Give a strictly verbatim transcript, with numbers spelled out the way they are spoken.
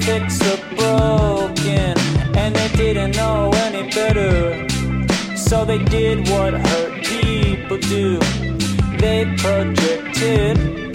fix the broken, and they didn't know any better. So they did what hurt people do. They projected